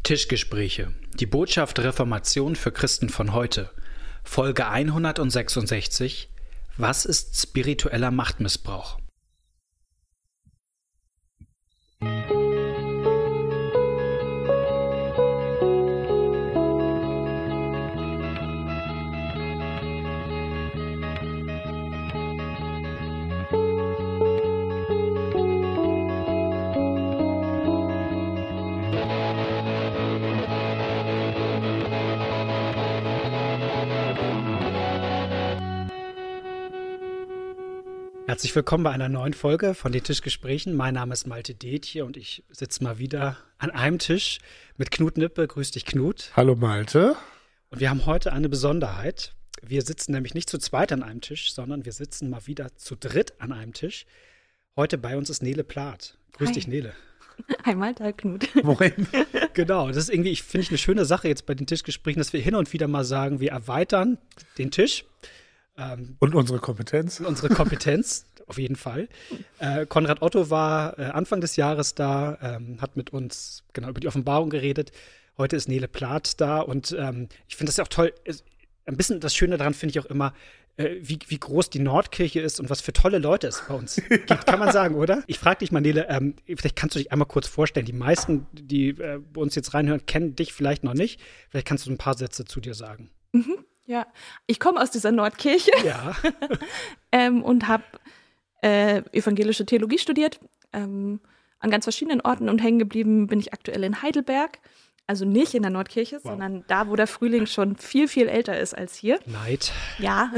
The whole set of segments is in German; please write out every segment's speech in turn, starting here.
Tischgespräche. Die Botschaft der Reformation für Christen von heute. Folge 166. Was ist spiritueller Machtmissbrauch? Herzlich willkommen bei einer neuen Folge von den Tischgesprächen. Mein Name ist Malte Detje und ich sitze mal wieder an einem Tisch mit Knut Nippe. Grüß dich, Knut. Hallo, Malte. Und wir haben heute eine Besonderheit. Wir sitzen nämlich nicht zu zweit an einem Tisch, sondern wir sitzen mal wieder zu dritt an einem Tisch. Heute bei uns ist Nele Plath. Grüß dich, Nele. Hi, Malte, Knut. Moin. Genau, das ist irgendwie, finde ich, eine schöne Sache jetzt bei den Tischgesprächen, dass wir hin und wieder mal sagen, wir erweitern den Tisch. Und unsere Kompetenz. Auf jeden Fall. Konrad Otto war Anfang des Jahres da, hat mit uns genau über die Offenbarung geredet. Heute ist Nele Plath da und ich finde das ja auch toll. Ein bisschen das Schöne daran finde ich auch immer, wie groß die Nordkirche ist und was für tolle Leute es bei uns gibt, kann man sagen, oder? Ich frage dich mal, Nele, vielleicht kannst du dich einmal kurz vorstellen. Die meisten, die bei uns jetzt reinhören, kennen dich vielleicht noch nicht. Vielleicht kannst du ein paar Sätze zu dir sagen. Ja, ich komme aus dieser Nordkirche und habe evangelische Theologie studiert, an ganz verschiedenen Orten, und hängen geblieben bin ich aktuell in Heidelberg. Also nicht in der Nordkirche, sondern da, wo der Frühling schon viel, viel älter ist als hier. Neid. Ja.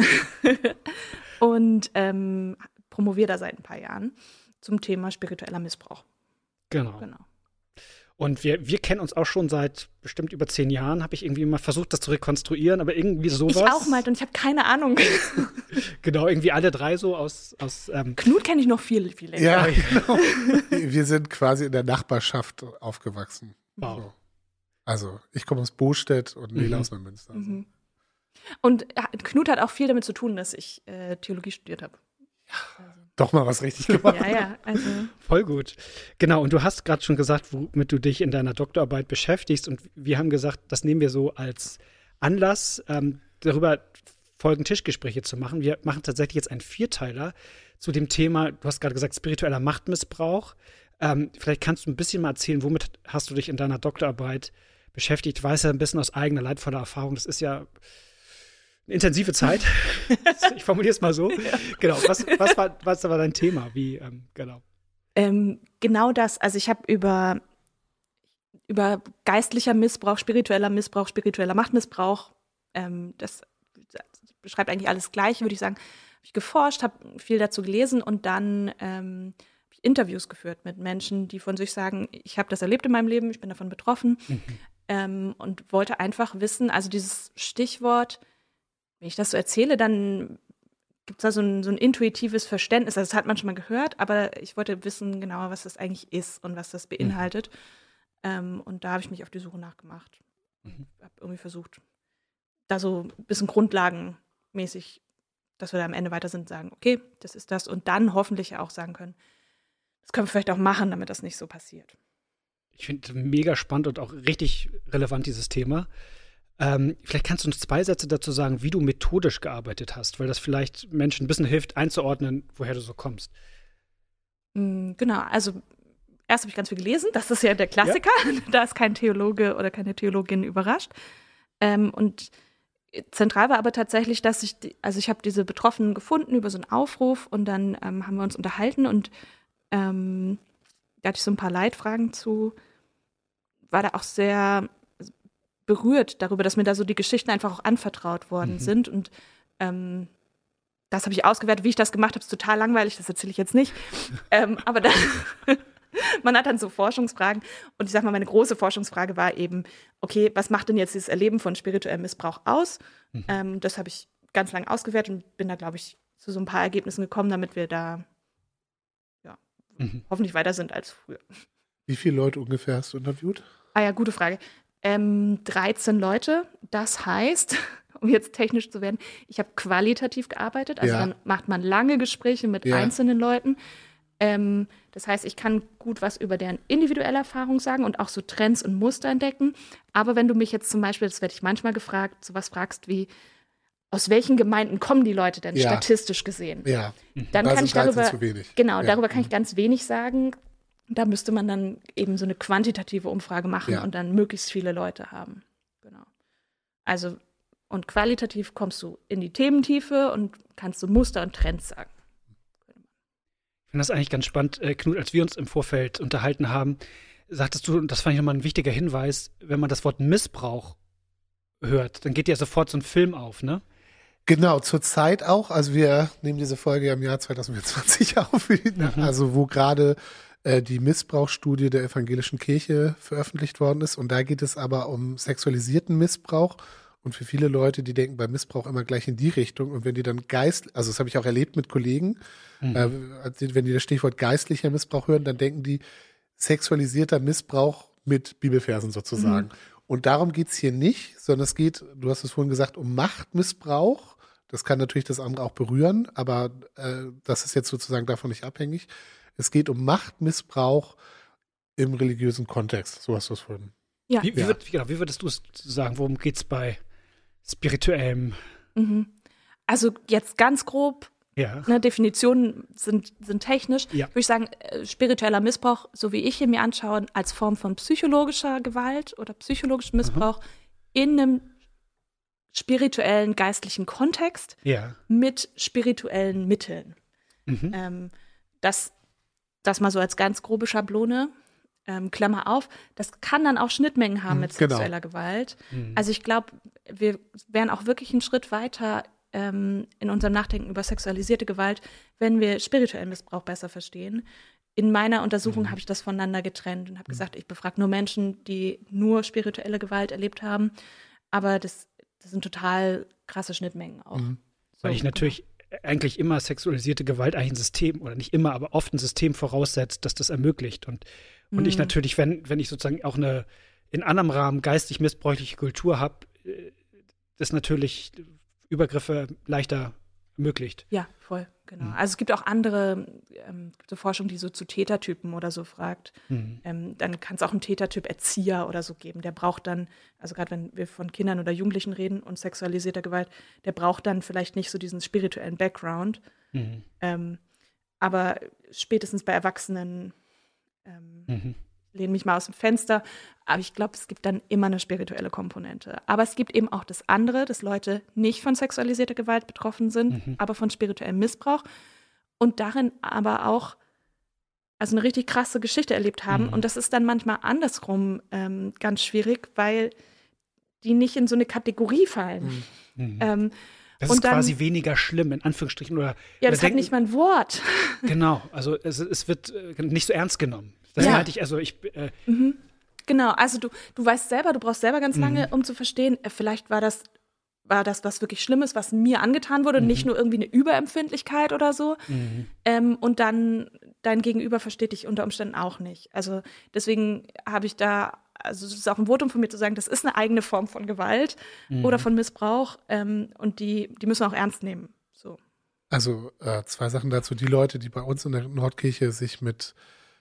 Und promoviere da seit ein paar Jahren zum Thema spiritueller Missbrauch. Genau. Und wir kennen uns auch schon seit bestimmt über 10 Jahren. Habe ich irgendwie mal versucht, das zu rekonstruieren, aber irgendwie sowas. Ich auch mal, und ich habe keine Ahnung. Genau, irgendwie alle drei so aus Knut kenne ich noch viel, viel länger. Ja, genau. Wir sind quasi in der Nachbarschaft aufgewachsen. Wow. So. Also, ich komme aus Bostedt und Nele aus Neumünster. Mhm. Und Knut hat auch viel damit zu tun, dass ich Theologie studiert habe. Ja. Doch mal was richtig gemacht. Ja, also. Voll gut. Genau, und du hast gerade schon gesagt, womit du dich in deiner Doktorarbeit beschäftigst. Und wir haben gesagt, das nehmen wir so als Anlass, darüber folgende Tischgespräche zu machen. Wir machen tatsächlich jetzt einen Vierteiler zu dem Thema, du hast gerade gesagt, spiritueller Machtmissbrauch. Vielleicht kannst du ein bisschen mal erzählen, womit hast du dich in deiner Doktorarbeit beschäftigt? Ich weiß ja ein bisschen aus eigener leidvoller Erfahrung, das ist ja eine intensive Zeit. Ich formuliere es mal so. Ja. Genau. Was war dein Thema? Genau. Genau das. Also ich habe über geistlicher Missbrauch, spiritueller Machtmissbrauch, das beschreibt eigentlich alles Gleiche, würde ich sagen, habe ich geforscht, habe viel dazu gelesen und dann habe ich Interviews geführt mit Menschen, die von sich sagen, ich habe das erlebt in meinem Leben, ich bin davon betroffen und wollte einfach wissen, also dieses Stichwort, wenn ich das so erzähle, dann gibt es da so ein intuitives Verständnis. Also das hat man schon mal gehört, aber ich wollte wissen genauer, was das eigentlich ist und was das beinhaltet. Und da habe ich mich auf die Suche nachgemacht. Habe irgendwie versucht, da so ein bisschen grundlagenmäßig, dass wir da am Ende weiter sind, sagen, okay, das ist das. Und dann hoffentlich auch sagen können, das können wir vielleicht auch machen, damit das nicht so passiert. Ich finde mega spannend und auch richtig relevant, dieses Thema. Vielleicht kannst du uns 2 Sätze dazu sagen, wie du methodisch gearbeitet hast, weil das vielleicht Menschen ein bisschen hilft, einzuordnen, woher du so kommst. Genau, also erst habe ich ganz viel gelesen, das ist ja der Klassiker, da ist kein Theologe oder keine Theologin überrascht. Und zentral war aber tatsächlich, dass ich habe diese Betroffenen gefunden über so einen Aufruf und dann haben wir uns unterhalten und da hatte ich so ein paar Leitfragen zu, war da auch sehr berührt darüber, dass mir da so die Geschichten einfach auch anvertraut worden sind. Und das habe ich ausgewertet. Wie ich das gemacht habe, ist total langweilig, das erzähle ich jetzt nicht. Aber man hat dann so Forschungsfragen. Und ich sag mal, meine große Forschungsfrage war eben, okay, was macht denn jetzt dieses Erleben von spirituellem Missbrauch aus? Das habe ich ganz lang ausgewertet und bin da, glaube ich, zu so ein paar Ergebnissen gekommen, damit wir da hoffentlich weiter sind als früher. Wie viele Leute ungefähr hast du interviewt? Ah ja, gute Frage. 13 Leute, das heißt, um jetzt technisch zu werden, ich habe qualitativ gearbeitet, also dann macht man lange Gespräche mit einzelnen Leuten Das heißt, ich kann gut was über deren individuelle Erfahrung sagen und auch so Trends und Muster entdecken. Aber wenn du mich jetzt zum Beispiel, das werde ich manchmal gefragt, sowas fragst wie, aus welchen Gemeinden kommen die Leute denn statistisch gesehen? Ja, dann kann ich darüber, zu wenig. Genau, darüber kann ich ganz wenig sagen. Da müsste man dann eben so eine quantitative Umfrage machen und dann möglichst viele Leute haben. Genau. Also, und qualitativ kommst du in die Thementiefe und kannst du Muster und Trends sagen. Ich finde das eigentlich ganz spannend, Knut, als wir uns im Vorfeld unterhalten haben, sagtest du, und das fand ich nochmal ein wichtiger Hinweis, wenn man das Wort Missbrauch hört, dann geht ja sofort so ein Film auf, ne? Genau, zurzeit auch. Also wir nehmen diese Folge ja im Jahr 2020 auf, also wo gerade die Missbrauchsstudie der evangelischen Kirche veröffentlicht worden ist. Und da geht es aber um sexualisierten Missbrauch. Und für viele Leute, die denken bei Missbrauch immer gleich in die Richtung. Und wenn die dann also das habe ich auch erlebt mit Kollegen, wenn die das Stichwort geistlicher Missbrauch hören, dann denken die sexualisierter Missbrauch mit Bibelversen sozusagen. Und darum geht's hier nicht, sondern es geht, du hast es vorhin gesagt, um Machtmissbrauch. Das kann natürlich das andere auch berühren, aber das ist jetzt sozusagen davon nicht abhängig. Es geht um Machtmissbrauch im religiösen Kontext. So hast du es vorhin. Ja. Wie würdest du es sagen? Worum geht es bei spirituellem? Also jetzt ganz grob, Definitionen sind technisch. Ja. Würde ich sagen, spiritueller Missbrauch, so wie ich ihn mir anschaue, als Form von psychologischer Gewalt oder psychologischem Missbrauch in einem spirituellen, geistlichen Kontext mit spirituellen Mitteln. Das mal so als ganz grobe Schablone. Klammer auf, das kann dann auch Schnittmengen haben mit sexueller Gewalt. Also ich glaube, wir wären auch wirklich einen Schritt weiter in unserem Nachdenken über sexualisierte Gewalt, wenn wir spirituellen Missbrauch besser verstehen. In meiner Untersuchung habe ich das voneinander getrennt und habe gesagt, ich befrage nur Menschen, die nur spirituelle Gewalt erlebt haben. Aber das sind total krasse Schnittmengen auch. Weil ich natürlich eigentlich immer sexualisierte Gewalt eigentlich ein System, oder nicht immer, aber oft ein System voraussetzt, das ermöglicht. Und ich natürlich, wenn ich sozusagen auch eine in anderem Rahmen geistig missbräuchliche Kultur habe, das natürlich Übergriffe leichter ermöglicht. Ja, voll, genau. Also es gibt auch andere so Forschung, die so zu Tätertypen oder so fragt. Dann kann es auch einen Tätertyp Erzieher oder so geben. Der braucht dann, also gerade wenn wir von Kindern oder Jugendlichen reden und sexualisierter Gewalt, der braucht dann vielleicht nicht so diesen spirituellen Background. Aber spätestens bei Erwachsenen lehne mich mal aus dem Fenster. Aber ich glaube, es gibt dann immer eine spirituelle Komponente. Aber es gibt eben auch das andere, dass Leute nicht von sexualisierter Gewalt betroffen sind, aber von spirituellem Missbrauch und darin aber auch also eine richtig krasse Geschichte erlebt haben. Und das ist dann manchmal andersrum ganz schwierig, weil die nicht in so eine Kategorie fallen. Das ist dann quasi weniger schlimm, in Anführungsstrichen. Das hat nicht mal ein Wort. Genau, also es wird nicht so ernst genommen. Das meinte ich, also Genau, also du weißt selber, du brauchst selber ganz lange, um zu verstehen, vielleicht war das was wirklich Schlimmes, was mir angetan wurde, nicht nur irgendwie eine Überempfindlichkeit oder so. Und dann dein Gegenüber versteht dich unter Umständen auch nicht. Also deswegen habe ich da, also es ist auch ein Votum von mir zu sagen, das ist eine eigene Form von Gewalt oder von Missbrauch und die müssen wir auch ernst nehmen. So. Also 2 Sachen dazu. Die Leute, die bei uns in der Nordkirche sich mit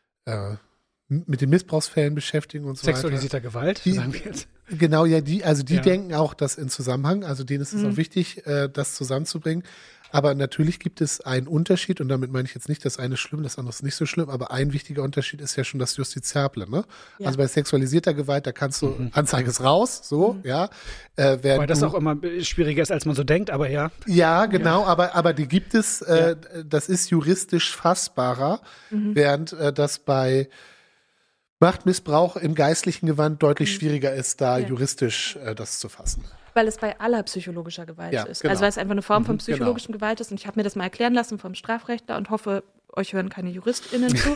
den Missbrauchsfällen beschäftigen und so weiter. Sexualisierter Gewalt, sagen wir jetzt. Genau, ja, die denken auch das in Zusammenhang, also denen ist es auch wichtig, das zusammenzubringen. Aber natürlich gibt es einen Unterschied, und damit meine ich jetzt nicht, das eine ist schlimm, das andere ist nicht so schlimm, aber ein wichtiger Unterschied ist ja schon das Justiziable, ne? Ja. Also bei sexualisierter Gewalt, da kannst du, Anzeige ist raus, so, ja. Weil das auch immer schwieriger ist, als man so denkt, aber ja. Ja, genau, aber die gibt es, das ist juristisch fassbarer, während das bei Machtmissbrauch im geistlichen Gewand deutlich schwieriger ist, da juristisch das zu fassen. Weil es bei aller psychologischer Gewalt ist. Genau. Also weil es einfach eine Form von psychologischer Gewalt ist. Und ich habe mir das mal erklären lassen vom Strafrechtler und hoffe, euch hören keine JuristInnen zu,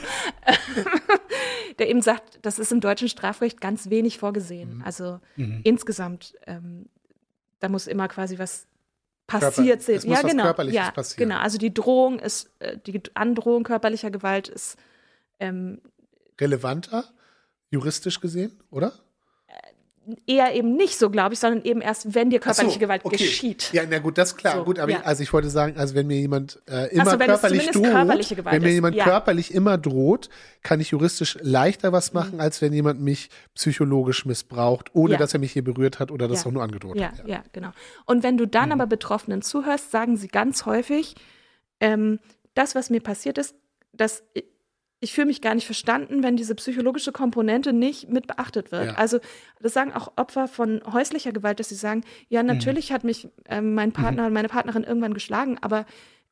der eben sagt, das ist im deutschen Strafrecht ganz wenig vorgesehen. Also insgesamt, da muss immer quasi was passiert sein. Es muss was Körperliches passieren. Genau, also die Drohung ist, die Androhung körperlicher Gewalt ist relevanter, juristisch gesehen, oder? eher eben nicht so, glaube ich, sondern eben erst, wenn dir körperliche Gewalt geschieht. Ja, na gut, das ist klar. So, gut, aber ja. ich wollte sagen, also wenn mir jemand immer wenn körperlich es droht, körperliche Gewalt wenn mir ist, jemand ja. körperlich immer droht, kann ich juristisch leichter was machen, als wenn jemand mich psychologisch missbraucht, ohne dass er mich hier berührt hat oder das auch nur angedroht hat. Ja, genau. Und wenn du dann aber Betroffenen zuhörst, sagen sie ganz häufig, das, was mir passiert ist, ich fühle mich gar nicht verstanden, wenn diese psychologische Komponente nicht mit beachtet wird. Ja. Also das sagen auch Opfer von häuslicher Gewalt, dass sie sagen, ja, natürlich hat mich mein Partner und meine Partnerin irgendwann geschlagen, aber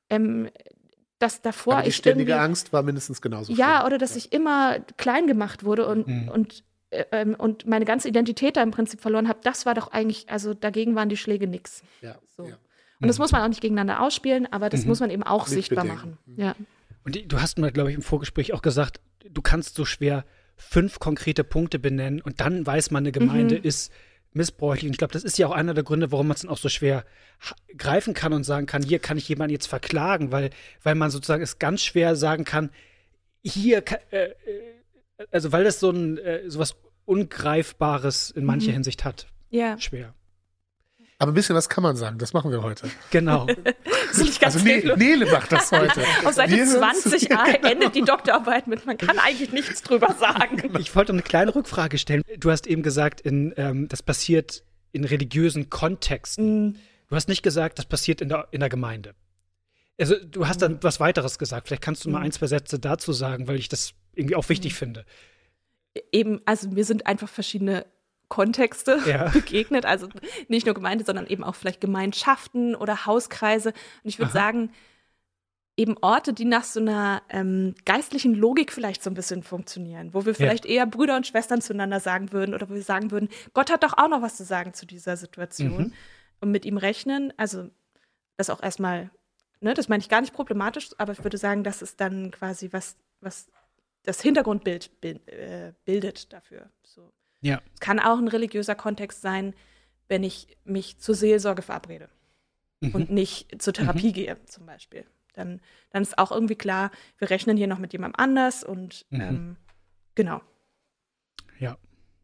dass davor aber die ich ständige Angst war mindestens genauso ja, schlimm. oder dass ich immer klein gemacht wurde und meine ganze Identität da im Prinzip verloren habe, das war doch eigentlich, also dagegen waren die Schläge nix. Ja, so. ja. Und das muss man auch nicht gegeneinander ausspielen, aber das muss man eben auch sichtbar machen. Ja. Und du hast mir, glaube ich, im Vorgespräch auch gesagt, du kannst so schwer 5 konkrete Punkte benennen und dann weiß man, eine Gemeinde ist missbräuchlich. Und ich glaube, das ist ja auch einer der Gründe, warum man es dann auch so schwer greifen kann und sagen kann, hier kann ich jemanden jetzt verklagen, weil man sozusagen es ganz schwer sagen kann, hier, also weil das so was Ungreifbares in mancher Hinsicht hat. Ja. Schwer. Aber ein bisschen was kann man sagen, das machen wir heute. Genau. Also Nele macht das heute. Auf Seite 20a endet die Doktorarbeit mit, man kann eigentlich nichts drüber sagen. Ich wollte eine kleine Rückfrage stellen. Du hast eben gesagt, das passiert in religiösen Kontexten. Du hast nicht gesagt, das passiert in der Gemeinde. Also du hast dann was weiteres gesagt. Vielleicht kannst du mal 1, 2 Sätze dazu sagen, weil ich das irgendwie auch wichtig finde. Eben, also mir sind einfach verschiedene Kontexte begegnet, also nicht nur Gemeinde, sondern eben auch vielleicht Gemeinschaften oder Hauskreise. Und ich würde sagen, eben Orte, die nach so einer geistlichen Logik vielleicht so ein bisschen funktionieren, wo wir vielleicht eher Brüder und Schwestern zueinander sagen würden oder wo wir sagen würden, Gott hat doch auch noch was zu sagen zu dieser Situation und mit ihm rechnen. Also das auch erstmal, ne, das meine ich gar nicht problematisch, aber ich würde sagen, das ist dann quasi was das Hintergrundbild bildet dafür. So. Ja. Es kann auch ein religiöser Kontext sein, wenn ich mich zur Seelsorge verabrede und nicht zur Therapie gehe, zum Beispiel. Dann ist auch irgendwie klar, wir rechnen hier noch mit jemandem anders und genau. Ja.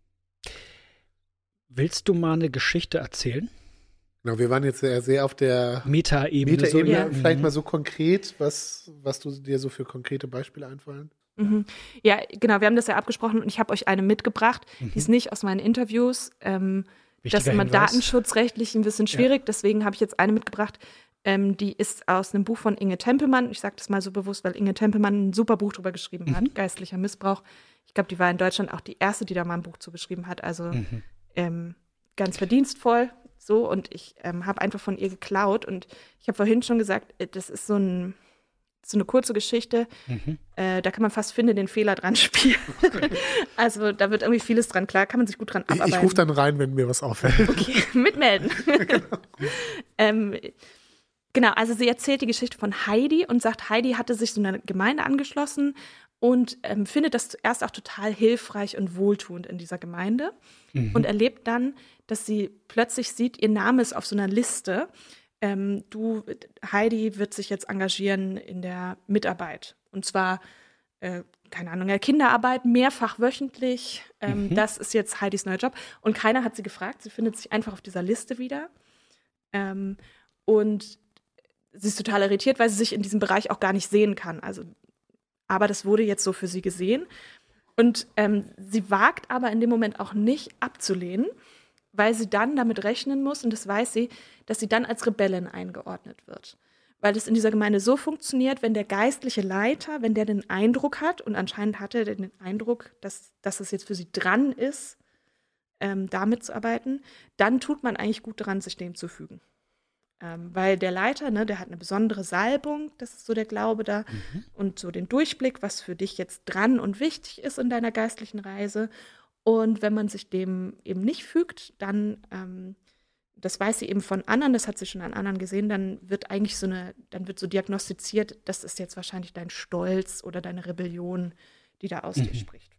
Willst du mal eine Geschichte erzählen? Genau, wir waren jetzt sehr auf der Metaebene. Vielleicht mal so konkret, was du dir so für konkrete Beispiele einfallen? Ja, genau, wir haben das ja abgesprochen und ich habe euch eine mitgebracht. Die ist nicht aus meinen Interviews. Das ist immer datenschutzrechtlich ein bisschen schwierig, deswegen habe ich jetzt eine mitgebracht. Die ist aus einem Buch von Inge Tempelmann. Ich sage das mal so bewusst, weil Inge Tempelmann ein super Buch drüber geschrieben hat, geistlicher Missbrauch. Ich glaube, die war in Deutschland auch die erste, die da mal ein Buch zu geschrieben hat. Also ganz verdienstvoll. So, und ich habe einfach von ihr geklaut. Und ich habe vorhin schon gesagt, das ist so eine kurze Geschichte, da kann man fast den Fehler dran spielen. Also da wird irgendwie vieles dran, klar, kann man sich gut dran abarbeiten. Ich rufe dann rein, wenn mir was auffällt. Okay, mitmelden. Genau, also sie erzählt die Geschichte von Heidi und sagt, Heidi hatte sich so einer Gemeinde angeschlossen und findet das zuerst auch total hilfreich und wohltuend in dieser Gemeinde und erlebt dann, dass sie plötzlich sieht, ihr Name ist auf so einer Liste. Heidi wird sich jetzt engagieren in der Mitarbeit. Und zwar, keine Ahnung, in der Kinderarbeit, mehrfach wöchentlich. Das ist jetzt Heidis neuer Job. Und keiner hat sie gefragt. Sie findet sich einfach auf dieser Liste wieder. Und sie ist total irritiert, weil sie sich in diesem Bereich auch gar nicht sehen kann. Aber das wurde jetzt so für sie gesehen. Und sie wagt aber in dem Moment auch nicht abzulehnen, weil sie dann damit rechnen muss, und das weiß sie, dass sie dann als Rebellin eingeordnet wird. Weil es in dieser Gemeinde so funktioniert, wenn der geistliche Leiter, wenn der den Eindruck hat, und anscheinend hat er den Eindruck, dass es jetzt für sie dran ist, damit zu arbeiten, dann tut man eigentlich gut daran, sich dem zu fügen. Weil der Leiter, ne, der hat eine besondere Salbung, das ist so der Glaube da, und so den Durchblick, was für dich jetzt dran und wichtig ist in deiner geistlichen Reise. Und wenn man sich dem eben nicht fügt, dann, das weiß sie eben von anderen, das hat sie schon an anderen gesehen, dann wird so diagnostiziert, das ist jetzt wahrscheinlich dein Stolz oder deine Rebellion, die da aus dir spricht.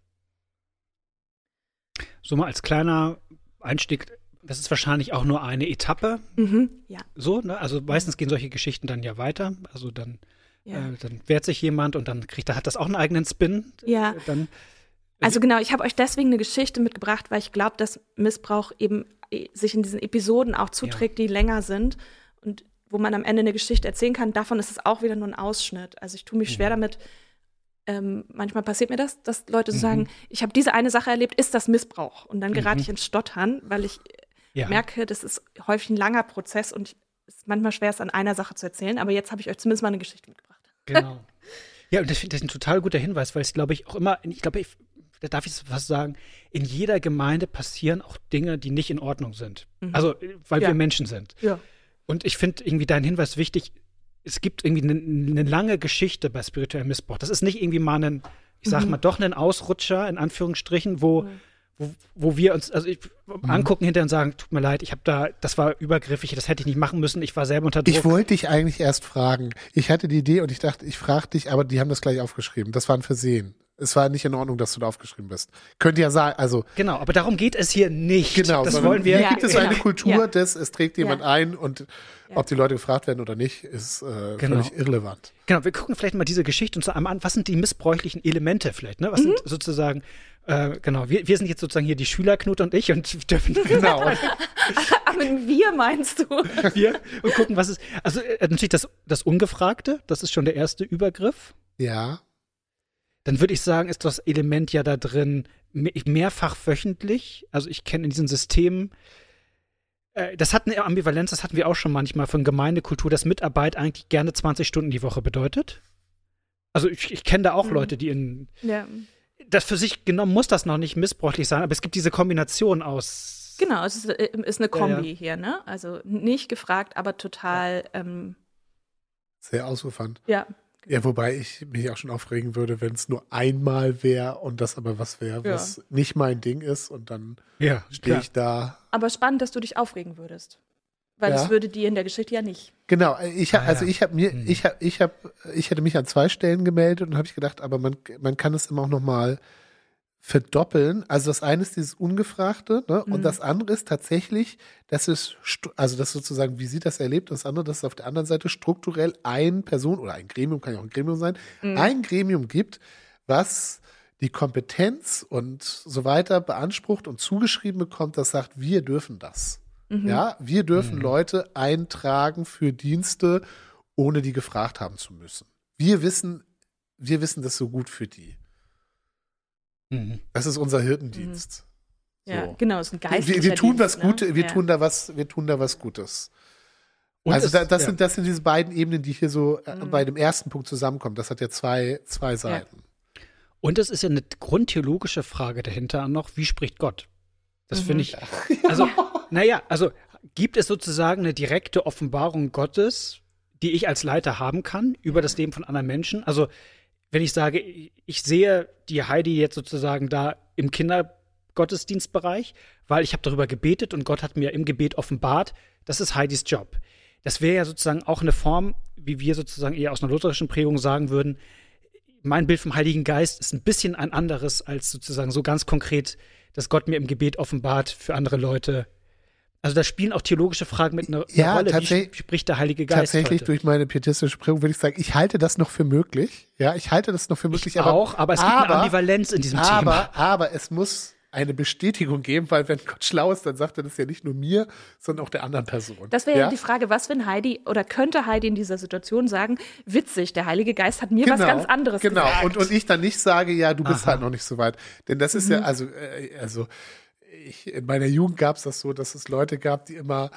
So mal als kleiner Einstieg, das ist wahrscheinlich auch nur eine Etappe. Ja. So, ne? Also meistens gehen solche Geschichten dann ja weiter. Also dann wehrt sich jemand und dann hat das auch einen eigenen Spin. Ja. Dann Also genau, ich habe euch deswegen eine Geschichte mitgebracht, weil ich glaube, dass Missbrauch eben sich in diesen Episoden auch zuträgt, die länger sind und wo man am Ende eine Geschichte erzählen kann. Davon ist es auch wieder nur ein Ausschnitt. Also ich tue mich schwer damit. Manchmal passiert mir das, dass Leute so sagen, ich habe diese eine Sache erlebt, ist das Missbrauch? Und dann gerate ich ins Stottern, weil ich merke, das ist häufig ein langer Prozess und es ist manchmal schwer, es an einer Sache zu erzählen. Aber jetzt habe ich euch zumindest mal eine Geschichte mitgebracht. Genau. Ja, und das ist ein total guter Hinweis, weil es, glaube ich, auch immer, da darf ich was sagen, in jeder Gemeinde passieren auch Dinge, die nicht in Ordnung sind. Also, weil wir Menschen sind. Ja. Und ich finde irgendwie deinen Hinweis wichtig, es gibt irgendwie eine lange Geschichte bei spirituellem Missbrauch. Das ist nicht irgendwie mal ich sag mal, doch ein Ausrutscher, in Anführungsstrichen, wo wir uns angucken hinterher und sagen, tut mir leid, das war übergriffig, das hätte ich nicht machen müssen, ich war selber unter Druck. Ich wollte dich eigentlich erst fragen. Ich hatte die Idee und ich dachte, ich frage dich, aber die haben das gleich aufgeschrieben. Das war ein Versehen. Es war nicht in Ordnung, dass du da aufgeschrieben bist. Könnt ihr ja sagen, also. Genau, aber darum geht es hier nicht. Genau, das wollen wir. Hier gibt es eine Kultur, es trägt jemand ein und ob die Leute gefragt werden oder nicht, ist völlig irrelevant. Genau, wir gucken vielleicht mal diese Geschichte uns einmal an. Was sind die missbräuchlichen Elemente vielleicht? Ne? Was sind sozusagen, wir sind jetzt sozusagen hier die Schüler, Knut und ich, und dürfen Genau. Aber wir meinst du? Wir und gucken, was ist. Also natürlich das Ungefragte, das ist schon der erste Übergriff. Ja. Dann würde ich sagen, ist das Element ja da drin mehrfach wöchentlich. Also ich kenne in diesen Systemen, das hat eine Ambivalenz, das hatten wir auch schon manchmal von Gemeindekultur, dass Mitarbeit eigentlich gerne 20 Stunden die Woche bedeutet. Also ich kenne da auch Leute, die das für sich genommen muss das noch nicht missbräuchlich sein, aber es gibt diese Kombination aus. Genau, es ist eine Kombi hier, ne? Also nicht gefragt, aber total sehr ausufernd. Ja. Ja, wobei ich mich auch schon aufregen würde, wenn es nur einmal wäre und das aber was wäre, was nicht mein Ding ist und dann stehe ich da. Aber spannend, dass du dich aufregen würdest. Weil das würde dir in der Geschichte ja nicht. Genau, ich hätte mich an 2 Stellen gemeldet und habe ich gedacht, aber man kann es immer auch noch mal verdoppeln. Also das eine ist dieses Ungefragte, ne? Und das andere ist tatsächlich, das sozusagen, wie sie das erlebt, das andere, dass es auf der anderen Seite strukturell eine Person oder ein Gremium, kann ja auch ein Gremium sein, ein Gremium gibt, was die Kompetenz und so weiter beansprucht und zugeschrieben bekommt, das sagt, wir dürfen das. Ja, wir dürfen Leute eintragen für Dienste, ohne die gefragt haben zu müssen. Wir wissen das so gut für die. Das ist unser Hirtendienst. Ja, so. genau, es ist ein geistlicher wir tun Dienst, was Gutes, ne? wir tun da was Gutes. Und also das sind diese beiden Ebenen, die hier so bei dem ersten Punkt zusammenkommen. Das hat ja zwei Seiten. Und es ist ja eine grundtheologische Frage dahinter noch, wie spricht Gott? Das finde ich, also gibt es sozusagen eine direkte Offenbarung Gottes, die ich als Leiter haben kann über das Leben von anderen Menschen? Also wenn ich sage, ich sehe die Heidi jetzt sozusagen da im Kindergottesdienstbereich, weil ich habe darüber gebetet und Gott hat mir im Gebet offenbart, das ist Heidis Job. Das wäre ja sozusagen auch eine Form, wie wir sozusagen eher aus einer lutherischen Prägung sagen würden, mein Bild vom Heiligen Geist ist ein bisschen ein anderes als sozusagen so ganz konkret, dass Gott mir im Gebet offenbart für andere Leute. Also da spielen auch theologische Fragen mit einer Rolle. Wie spricht der Heilige Geist tatsächlich heute? Durch meine pietistische Prägung würde ich sagen, ich halte das noch für möglich. Ja, ich halte das noch für möglich. Aber es gibt eine Ambivalenz in diesem Thema. Aber es muss eine Bestätigung geben, weil wenn Gott schlau ist, dann sagt er das ja nicht nur mir, sondern auch der anderen Person. Das wäre ja die Frage, was wenn Heidi oder könnte Heidi in dieser Situation sagen, witzig, der Heilige Geist hat mir was ganz anderes gesagt. Genau, und ich dann nicht sage, ja, du bist halt noch nicht so weit. Denn das ist ja, in meiner Jugend gab es das so, dass es Leute gab, die immer,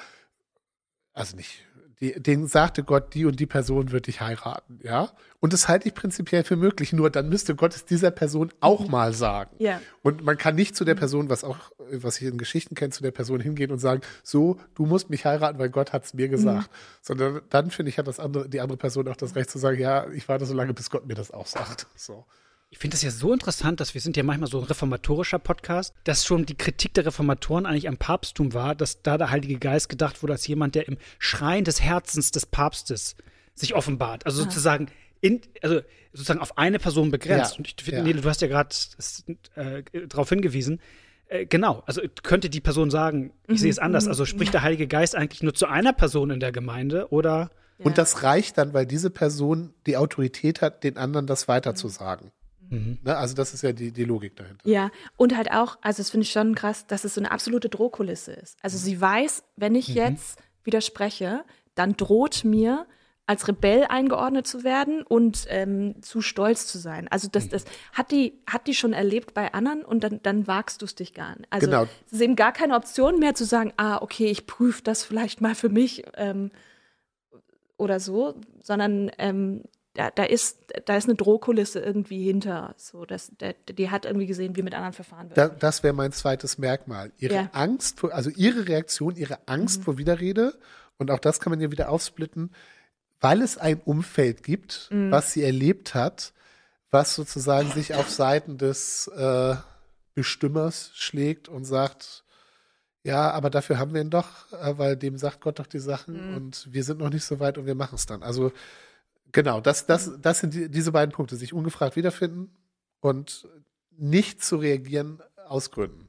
denen sagte Gott, die und die Person wird dich heiraten, ja? Und das halte ich prinzipiell für möglich, nur dann müsste Gott es dieser Person auch mal sagen. Ja. Und man kann nicht zu der Person, was ich in Geschichten kenne, zu der Person hingehen und sagen, so, du musst mich heiraten, weil Gott hat es mir gesagt. Sondern dann, finde ich, hat die andere Person auch das Recht zu sagen, ja, ich warte so lange, bis Gott mir das auch sagt. So. Ich finde das ja so interessant, dass wir sind ja manchmal so ein reformatorischer Podcast, dass schon die Kritik der Reformatoren eigentlich am Papsttum war, dass da der Heilige Geist gedacht wurde als jemand, der im Schrein des Herzens des Papstes sich offenbart. Also sozusagen auf eine Person begrenzt. Ja. Und ich finde, Nele, du hast ja gerade darauf hingewiesen. Genau, also könnte die Person sagen, ich sehe es anders. Also spricht der Heilige Geist eigentlich nur zu einer Person in der Gemeinde oder? Und das reicht dann, weil diese Person die Autorität hat, den anderen das weiterzusagen. Ne? Also das ist ja die Logik dahinter. Ja, und halt auch, also das finde ich schon krass, dass es so eine absolute Drohkulisse ist. Also sie weiß, wenn ich jetzt widerspreche, dann droht mir, als Rebell eingeordnet zu werden und zu stolz zu sein. Also das hat die schon erlebt bei anderen und dann wagst du es dich gar nicht. Also Genau. es ist eben gar keine Option mehr zu sagen, okay, ich prüfe das vielleicht mal für mich oder so, sondern da ist eine Drohkulisse irgendwie hinter. So, die hat irgendwie gesehen, wie mit anderen verfahren wird. Das wäre mein zweites Merkmal. Ihre Angst, also ihre Reaktion, ihre Angst vor Widerrede. Und auch das kann man ja wieder aufsplitten, weil es ein Umfeld gibt, was sie erlebt hat, was sozusagen sich auf Seiten des Bestimmers schlägt und sagt, ja, aber dafür haben wir ihn doch, weil dem sagt Gott doch die Sachen und wir sind noch nicht so weit und wir machen es dann. Also genau, das sind diese beiden Punkte, sich ungefragt wiederfinden und nicht zu reagieren aus Gründen.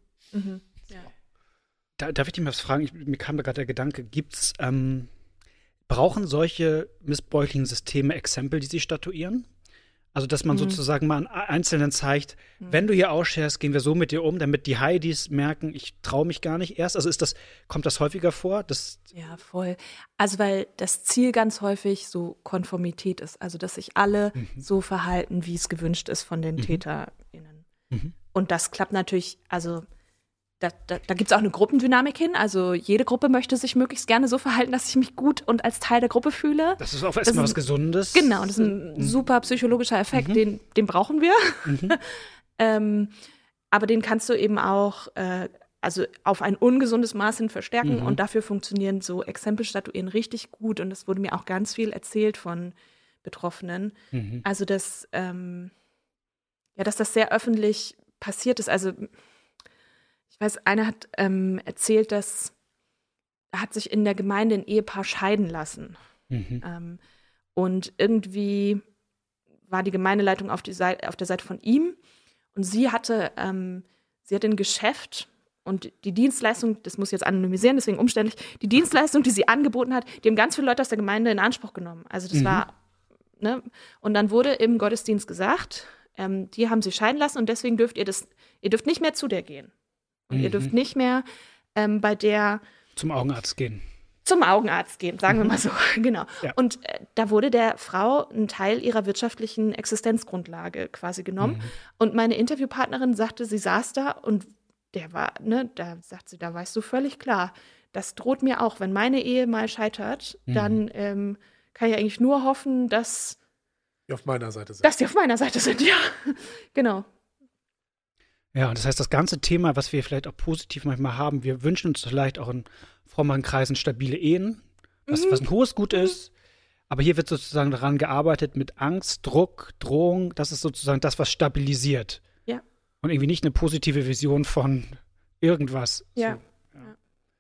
Darf ich dich mal was fragen? Mir kam da gerade der Gedanke, brauchen solche missbräuchlichen Systeme Exempel, die sie statuieren? Also, dass man sozusagen mal an Einzelnen zeigt, wenn du hier ausscherst, gehen wir so mit dir um, damit die Heidis merken, ich traue mich gar nicht erst. Also kommt das häufiger vor? Ja, voll. Also, weil das Ziel ganz häufig so Konformität ist. Also, dass sich alle so verhalten, wie es gewünscht ist von den TäterInnen. Und das klappt natürlich, also da gibt es auch eine Gruppendynamik hin. Also jede Gruppe möchte sich möglichst gerne so verhalten, dass ich mich gut und als Teil der Gruppe fühle. Das ist auch erstmal was Gesundes. Genau, das ist ein super psychologischer Effekt, den brauchen wir. Aber den kannst du eben auch also auf ein ungesundes Maß hin verstärken. Und dafür funktionieren so Exempelstatuen richtig gut. Und es wurde mir auch ganz viel erzählt von Betroffenen. Also dass das sehr öffentlich passiert ist. Also ich weiß, einer hat erzählt, dass hat sich in der Gemeinde ein Ehepaar scheiden lassen. Und irgendwie war die Gemeindeleitung auf der Seite von ihm. Und sie hatte ein Geschäft und die Dienstleistung, das muss ich jetzt anonymisieren, deswegen umständlich, die Dienstleistung, die sie angeboten hat, die haben ganz viele Leute aus der Gemeinde in Anspruch genommen. Also das war, ne? Und dann wurde im Gottesdienst gesagt, die haben sie scheiden lassen und deswegen dürft ihr dürft nicht mehr zu der gehen. Und ihr dürft nicht mehr bei der zum Augenarzt gehen. Zum Augenarzt gehen, sagen wir mal so. Genau. Ja. Und da wurde der Frau ein Teil ihrer wirtschaftlichen Existenzgrundlage quasi genommen. Und meine Interviewpartnerin sagte, sie saß da und der war, ne, da sagt sie, da weißt du völlig klar, das droht mir auch. Wenn meine Ehe mal scheitert, dann kann ich eigentlich nur hoffen, dass die auf meiner Seite sind. Dass die auf meiner Seite sind, ja. Genau. Ja, und das heißt, das ganze Thema, was wir vielleicht auch positiv manchmal haben, wir wünschen uns vielleicht auch in frommeren Kreisen stabile Ehen, was ein hohes Gut ist. Aber hier wird sozusagen daran gearbeitet mit Angst, Druck, Drohung. Das ist sozusagen das, was stabilisiert. Ja. Und irgendwie nicht eine positive Vision von irgendwas. Ja. So, ja.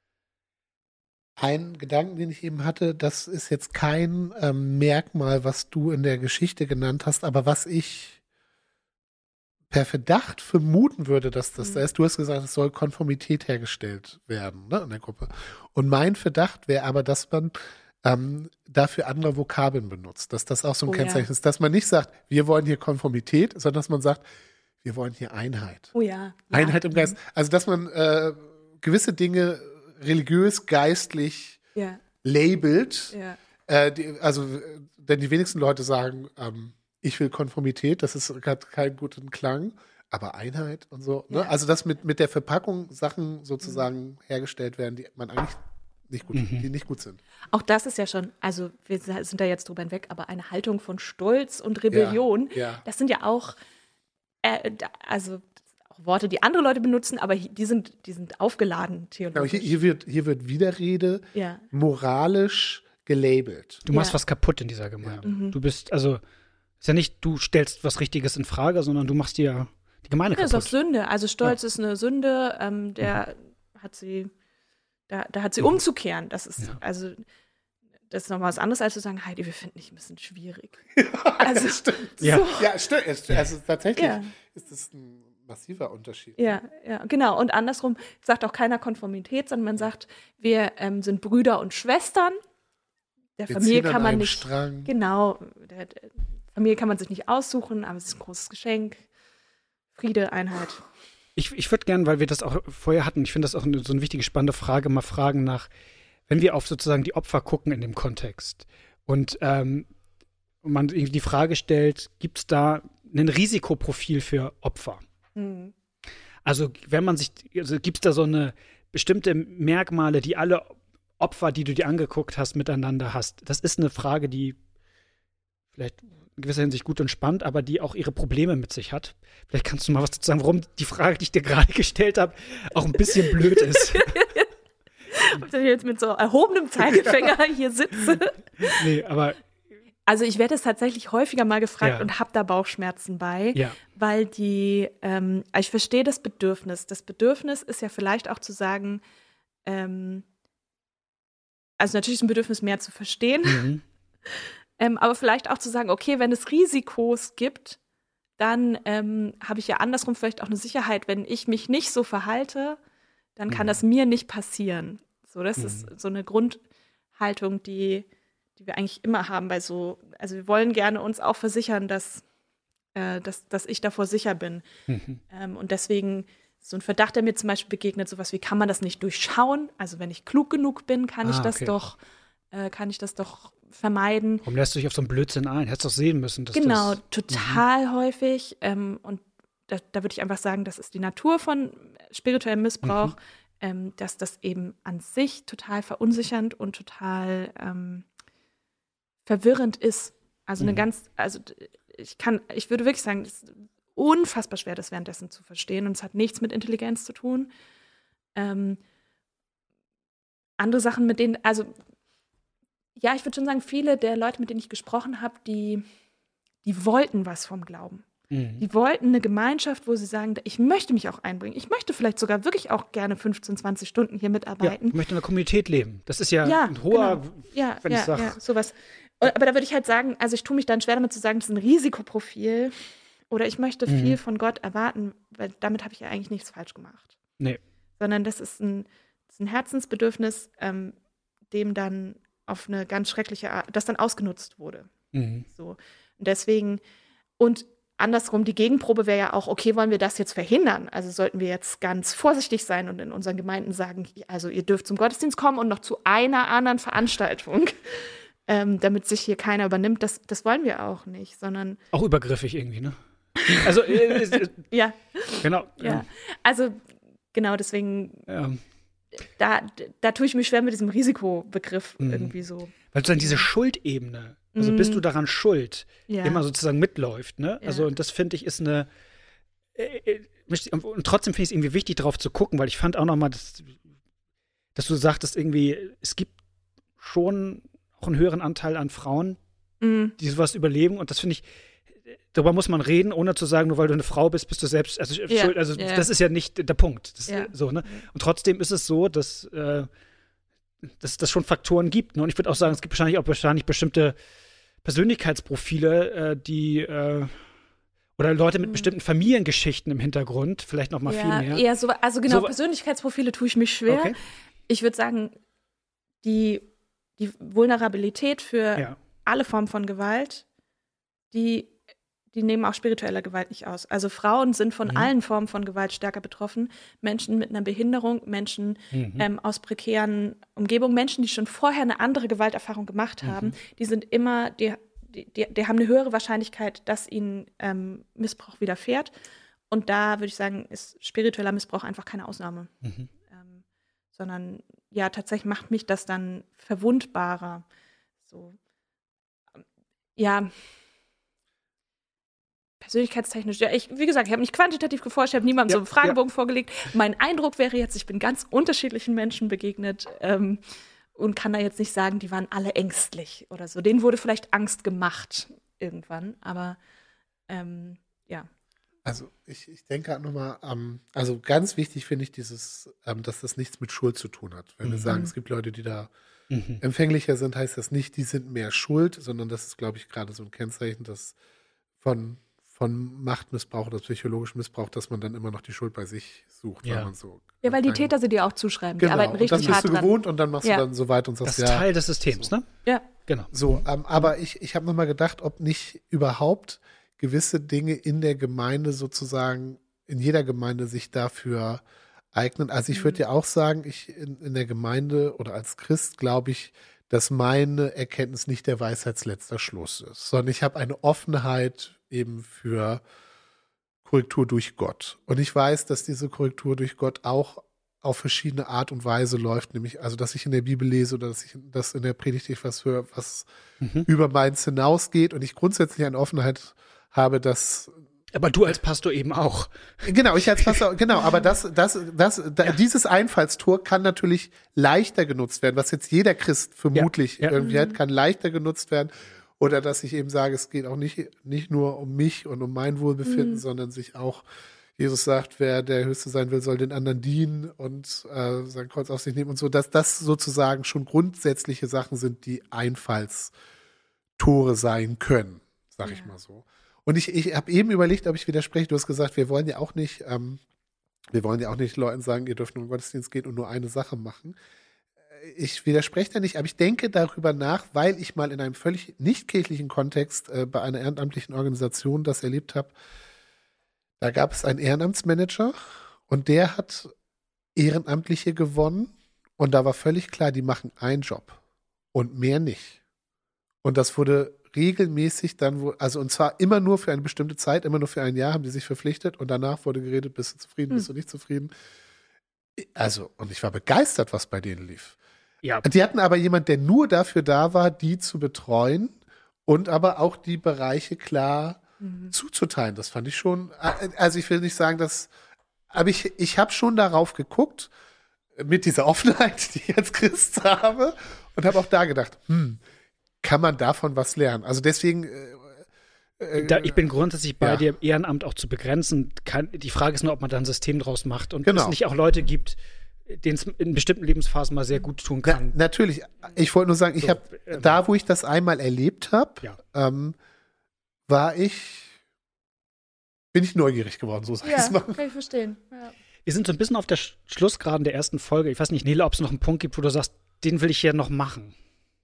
Ein Gedanken, den ich eben hatte, das ist jetzt kein Merkmal, was du in der Geschichte genannt hast, aber was ich per Verdacht vermuten würde, dass das da ist. Du hast gesagt, es soll Konformität hergestellt werden, ne, in der Gruppe. Und mein Verdacht wäre aber, dass man dafür andere Vokabeln benutzt. Dass das auch so ein Kennzeichen ist. Dass man nicht sagt, wir wollen hier Konformität, sondern dass man sagt, wir wollen hier Einheit. Oh ja. Einheit im Geist. Also, dass man gewisse Dinge religiös, geistlich labelt. Ja. Denn die wenigsten Leute sagen, ich will Konformität, das hat keinen guten Klang, aber Einheit und so. Ne? Also, dass mit der Verpackung Sachen sozusagen hergestellt werden, die man eigentlich die nicht gut sind. Auch das ist ja schon, also wir sind da jetzt drüber hinweg, aber eine Haltung von Stolz und Rebellion, das sind ja auch, also auch Worte, die andere Leute benutzen, aber die sind aufgeladen theologisch. Genau, hier wird Widerrede moralisch gelabelt. Du machst was kaputt in dieser Gemeinde. Du bist, also ist ja nicht, du stellst was Richtiges in Frage, sondern du machst dir die Gemeinde kaputt. Das ist auch Sünde. Also Stolz ist eine Sünde, da hat sie umzukehren. Das ist, also, das ist nochmal was anderes, als zu sagen, Heidi, wir finden dich ein bisschen schwierig. Also, stimmt. So. Ja, stimmt. Also tatsächlich ist das ein massiver Unterschied. Ja, genau. Und andersrum sagt auch keiner Konformität, sondern man sagt, wir sind Brüder und Schwestern. Der Familie kann man nicht. Strang. Genau. Familie kann man sich nicht aussuchen, aber es ist ein großes Geschenk. Friede, Einheit. Ich würde gerne, weil wir das auch vorher hatten, ich finde das auch so eine wichtige, spannende Frage, mal fragen nach, wenn wir auf sozusagen die Opfer gucken in dem Kontext und man irgendwie die Frage stellt, gibt es da ein Risikoprofil für Opfer? Mhm. Also gibt es da so eine bestimmte Merkmale, die alle Opfer, die du dir angeguckt hast, miteinander hast? Das ist eine Frage, die vielleicht in gewisser Hinsicht gut und spannend, aber die auch ihre Probleme mit sich hat. Vielleicht kannst du mal was dazu sagen, warum die Frage, die ich dir gerade gestellt habe, auch ein bisschen blöd ist. Ob ich jetzt mit so erhobenem Zeigefinger hier sitze. Nee, aber also ich werde es tatsächlich häufiger mal gefragt und habe da Bauchschmerzen bei, weil ich verstehe das Bedürfnis. Das Bedürfnis ist ja vielleicht auch zu sagen, also natürlich ist ein Bedürfnis mehr zu verstehen, aber vielleicht auch zu sagen, okay, wenn es Risikos gibt, dann habe ich ja andersrum vielleicht auch eine Sicherheit, wenn ich mich nicht so verhalte, dann kann das mir nicht passieren. So, das ist so eine Grundhaltung, die wir eigentlich immer haben also wir wollen gerne uns auch versichern, dass ich davor sicher bin. Und deswegen so ein Verdacht, der mir zum Beispiel begegnet, sowas wie, kann man das nicht durchschauen? Also wenn ich klug genug bin, kann ich das doch vermeiden. Warum lässt du dich auf so einen Blödsinn ein? Hättest du doch sehen müssen. Dass genau, total häufig. Und da würde ich einfach sagen, das ist die Natur von spirituellem Missbrauch, dass das eben an sich total verunsichernd und total verwirrend ist. Also ich würde wirklich sagen, es ist unfassbar schwer, das währenddessen zu verstehen. Und es hat nichts mit Intelligenz zu tun. Andere Sachen, mit denen, also ja, ich würde schon sagen, viele der Leute, mit denen ich gesprochen habe, die wollten was vom Glauben. Die wollten eine Gemeinschaft, wo sie sagen, ich möchte mich auch einbringen. Ich möchte vielleicht sogar wirklich auch gerne 15, 20 Stunden hier mitarbeiten. Ja, ich möchte in einer Kommunität leben. Das ist ja ein hoher, wenn ich sage. Ja, sowas. Aber da würde ich halt sagen, also ich tue mich dann schwer damit zu sagen, das ist ein Risikoprofil oder ich möchte viel von Gott erwarten, weil damit habe ich ja eigentlich nichts falsch gemacht. Nee. Sondern das ist ein Herzensbedürfnis, dem dann auf eine ganz schreckliche Art, das dann ausgenutzt wurde. So. Und deswegen, und andersrum, die Gegenprobe wäre ja auch, okay, wollen wir das jetzt verhindern? Also sollten wir jetzt ganz vorsichtig sein und in unseren Gemeinden sagen, also ihr dürft zum Gottesdienst kommen und noch zu einer anderen Veranstaltung, damit sich hier keiner übernimmt. Das wollen wir auch nicht, sondern auch übergriffig irgendwie, ne? Also ja. Genau. Ja. Also genau, deswegen da tue ich mich schwer mit diesem Risikobegriff irgendwie so. Weil sozusagen diese Schuldebene, also bist du daran schuld, immer sozusagen mitläuft, ne? Ja. Also und das finde ich ist eine und trotzdem finde ich es irgendwie wichtig, darauf zu gucken, weil ich fand auch noch mal, dass du sagtest irgendwie, es gibt schon auch einen höheren Anteil an Frauen, die sowas überleben und das finde ich, darüber muss man reden, ohne zu sagen, nur weil du eine Frau bist, bist du selbst, also schuld, also das ist ja nicht der Punkt. Das, so, ne? Und trotzdem ist es so, dass es schon Faktoren gibt. Ne? Und ich würde auch sagen, es gibt wahrscheinlich bestimmte Persönlichkeitsprofile, die oder Leute mit bestimmten Familiengeschichten im Hintergrund, vielleicht noch mal viel mehr. Ja, also genau, Persönlichkeitsprofile tue ich mich schwer. Okay. Ich würde sagen, die Vulnerabilität für alle Formen von Gewalt, die nehmen auch spiritueller Gewalt nicht aus. Also Frauen sind von allen Formen von Gewalt stärker betroffen. Menschen mit einer Behinderung, Menschen aus prekären Umgebungen, Menschen, die schon vorher eine andere Gewalterfahrung gemacht haben, die sind immer, die haben eine höhere Wahrscheinlichkeit, dass ihnen Missbrauch widerfährt. Und da würde ich sagen, ist spiritueller Missbrauch einfach keine Ausnahme. Sondern ja, tatsächlich macht mich das dann verwundbarer. So. Ja, persönlichkeitstechnisch, ja, wie gesagt, ich habe mich quantitativ geforscht, ich habe niemandem so einen Fragebogen vorgelegt. Mein Eindruck wäre jetzt, ich bin ganz unterschiedlichen Menschen begegnet und kann da jetzt nicht sagen, die waren alle ängstlich oder so. Denen wurde vielleicht Angst gemacht irgendwann, aber ja. Also ich denke gerade nochmal, also ganz wichtig finde ich dieses, dass das nichts mit Schuld zu tun hat. Wenn wir sagen, es gibt Leute, die da empfänglicher sind, heißt das nicht, die sind mehr schuld, sondern das ist, glaube ich, gerade so ein Kennzeichen, dass von Machtmissbrauch oder psychologischem Missbrauch, dass man dann immer noch die Schuld bei sich sucht. Weil man so weil die Täter sie dir auch zuschreiben. Genau, Die arbeiten richtig hart dran. das bist du gewohnt und dann machst du dann so weit und sagst, das ist Teil des Systems, so. Ne? Ja. Genau. So, aber ich habe nochmal gedacht, ob nicht überhaupt gewisse Dinge in der Gemeinde sozusagen in jeder Gemeinde sich dafür eignen. Also ich würde ja auch sagen, in der Gemeinde oder als Christ glaube ich, dass meine Erkenntnis nicht der Weisheitsletzter Schluss ist, sondern ich habe eine Offenheit eben für Korrektur durch Gott. Und ich weiß, dass diese Korrektur durch Gott auch auf verschiedene Art und Weise läuft, nämlich also, dass ich in der Bibel lese oder dass in der Predigt etwas höre, was über meins hinausgeht und ich grundsätzlich eine Offenheit habe, dass aber du als Pastor eben auch. Genau, ich als Pastor, genau, aber dieses Einfallstor kann natürlich leichter genutzt werden, was jetzt jeder Christ vermutlich irgendwie hat, kann leichter genutzt werden. Oder dass ich eben sage, es geht auch nicht nur um mich und um mein Wohlbefinden, sondern sich auch, Jesus sagt, wer der Höchste sein will, soll den anderen dienen und sein Kreuz auf sich nehmen und so, dass das sozusagen schon grundsätzliche Sachen sind, die Einfallstore sein können, sag ich mal so. Und ich habe eben überlegt, ob ich widerspreche. Du hast gesagt, wir wollen ja auch nicht Leuten sagen, ihr dürft nur in den Gottesdienst gehen und nur eine Sache machen. Ich widerspreche da nicht, aber ich denke darüber nach, weil ich mal in einem völlig nicht kirchlichen Kontext bei einer ehrenamtlichen Organisation das erlebt habe. Da gab es einen Ehrenamtsmanager und der hat Ehrenamtliche gewonnen und da war völlig klar, die machen einen Job und mehr nicht. Und das wurde regelmäßig dann, also und zwar immer nur für eine bestimmte Zeit, immer nur für ein Jahr haben die sich verpflichtet und danach wurde geredet, bist du zufrieden, bist du nicht zufrieden. Also, und ich war begeistert, was bei denen lief. Ja. Die hatten aber jemand, der nur dafür da war, die zu betreuen und aber auch die Bereiche klar zuzuteilen. Das fand ich schon, also ich will nicht sagen, aber ich habe schon darauf geguckt, mit dieser Offenheit, die ich als Christ habe und habe auch da gedacht, kann man davon was lernen? Also deswegen ich bin grundsätzlich bei dir, Ehrenamt auch zu begrenzen. Die Frage ist nur, ob man da ein System draus macht und es nicht auch Leute gibt, denen es in bestimmten Lebensphasen mal sehr gut tun kann. Natürlich. Ich wollte nur sagen, ich habe da, wo ich das einmal erlebt habe, bin ich neugierig geworden, so sag ich es mal. Kann ich verstehen. Ja. Wir sind so ein bisschen auf der Schlussgeraden der ersten Folge. Ich weiß nicht, Nele, ob es noch einen Punkt gibt, wo du sagst, den will ich ja noch machen.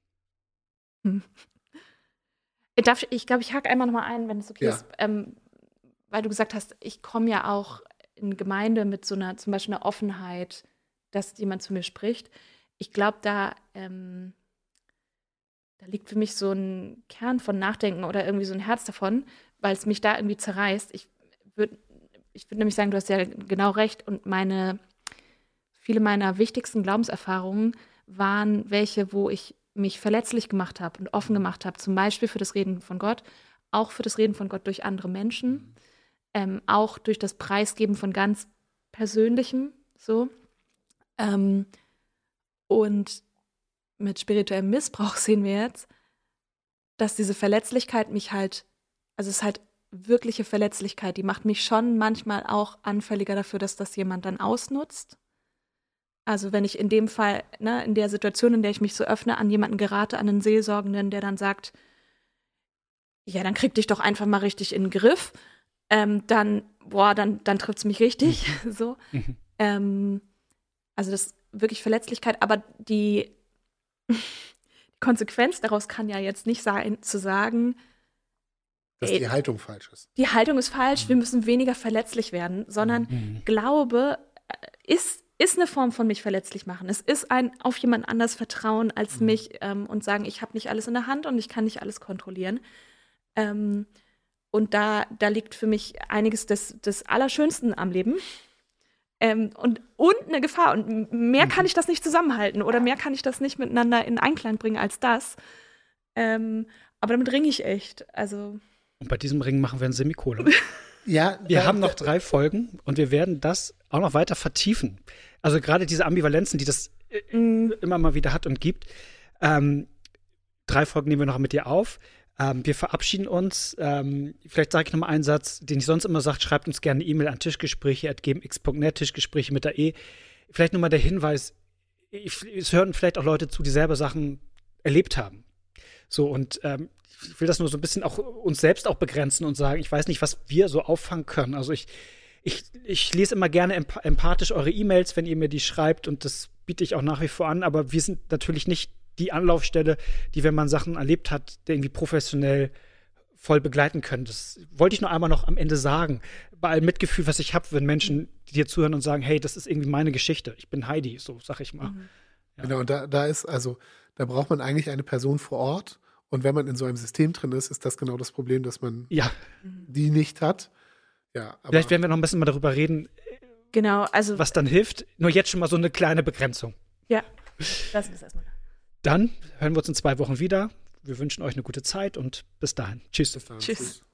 Ich glaube, ich hake einmal noch mal ein, wenn es okay ist. Weil du gesagt hast, ich komme ja auch in Gemeinde mit so einer, zum Beispiel einer Offenheit, dass jemand zu mir spricht. Ich glaube, da liegt für mich so ein Kern von Nachdenken oder irgendwie so ein Herz davon, weil es mich da irgendwie zerreißt. Ich würde nämlich sagen, du hast ja genau recht und viele meiner wichtigsten Glaubenserfahrungen waren welche, wo ich mich verletzlich gemacht habe und offen gemacht habe, zum Beispiel für das Reden von Gott, auch für das Reden von Gott durch andere Menschen, auch durch das Preisgeben von ganz Persönlichem, so. Und mit spirituellem Missbrauch sehen wir jetzt, dass diese Verletzlichkeit mich halt, also es ist halt wirkliche Verletzlichkeit, die macht mich schon manchmal auch anfälliger dafür, dass das jemand dann ausnutzt. Also wenn ich in dem Fall, in der Situation, in der ich mich so öffne, an jemanden gerate, an einen Seelsorgenden, der dann sagt, ja, dann krieg dich doch einfach mal richtig in den Griff, dann trifft es mich richtig. So. Also das ist wirklich Verletzlichkeit, aber die Konsequenz daraus kann ja jetzt nicht sein, zu sagen, dass die Haltung falsch ist. Die Haltung ist falsch, wir müssen weniger verletzlich werden, sondern Glaube ist eine Form von mich verletzlich machen. Es ist ein auf jemand anders vertrauen als mich und sagen, ich habe nicht alles in der Hand und ich kann nicht alles kontrollieren. Und da liegt für mich einiges des Allerschönsten am Leben. Und eine Gefahr. Und mehr kann ich das nicht zusammenhalten oder mehr kann ich das nicht miteinander in Einklang bringen als das. Aber damit ringe ich echt. Also. Und bei diesem Ringen machen wir ein Semikolon. Wir haben noch 3 Folgen und wir werden das auch noch weiter vertiefen. Also gerade diese Ambivalenzen, die das immer mal wieder hat und gibt. 3 Folgen nehmen wir noch mit dir auf. Wir verabschieden uns. Vielleicht sage ich noch mal einen Satz, den ich sonst immer sage. Schreibt uns gerne eine E-Mail an tischgespräche@gmx.net, Tischgespräche mit der E. Vielleicht nur mal der Hinweis, es hören vielleicht auch Leute zu, die selber Sachen erlebt haben. So, und ich will das nur so ein bisschen auch uns selbst auch begrenzen und sagen, ich weiß nicht, was wir so auffangen können. Also ich lese immer gerne empathisch eure E-Mails, wenn ihr mir die schreibt und das biete ich auch nach wie vor an, aber wir sind natürlich nicht die Anlaufstelle, die, wenn man Sachen erlebt hat, der irgendwie professionell voll begleiten können. Das wollte ich nur einmal noch am Ende sagen. Bei allem Mitgefühl, was ich habe, wenn Menschen dir zuhören und sagen, hey, das ist irgendwie meine Geschichte. Ich bin Heidi, so sag ich mal. Ja. Genau, und da braucht man eigentlich eine Person vor Ort. Und wenn man in so einem System drin ist, ist das genau das Problem, dass man die nicht hat. Ja, aber vielleicht werden wir noch ein bisschen mal darüber reden, Genau, also. was dann hilft. Nur jetzt schon mal so eine kleine Begrenzung. Ja, lassen wir es erstmal. Dann hören wir uns in 2 Wochen wieder. Wir wünschen euch eine gute Zeit und bis dahin. Tschüss. bis dann. Tschüss.